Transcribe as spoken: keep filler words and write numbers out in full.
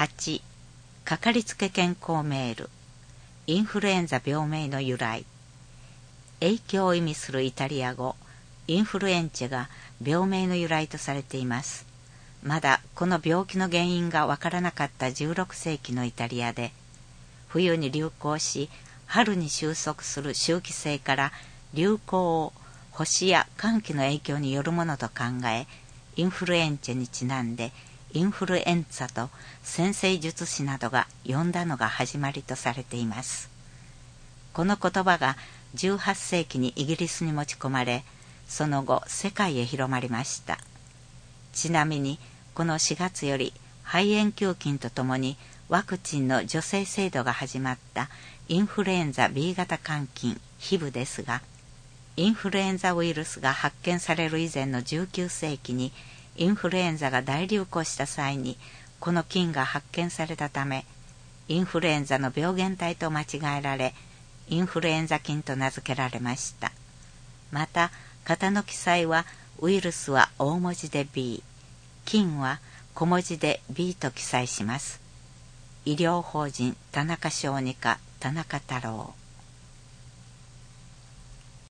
はち、かかりつけ健康メール、インフルエンザ病名の由来。影響を意味するイタリア語、インフルエンチェが病名の由来とされています。まだこの病気の原因がわからなかったじゅうろくせいきのイタリアで、冬に流行し、春に収束する周期性から流行を星や寒気の影響によるものと考え、インフルエンチェにちなんでインフルエンツァと占星術師などが呼んだのが始まりとされています。この言葉がじゅうはっせいきにイギリスに持ち込まれ、その後世界へ広まりました。ちなみにこのしがつより肺炎球菌とともにワクチンの助成制度が始まったインフルエンザ ビー 型肝菌ヒブですが、インフルエンザウイルスが発見される以前のじゅうきゅうせいきにインフルエンザが大流行した際にこの菌が発見されたため、インフルエンザの病原体と間違えられ、インフルエンザ菌と名付けられました。また型の記載はウイルスは大文字で ビー、菌は小文字で ビー と記載します。医療法人田中小児科田中太郎。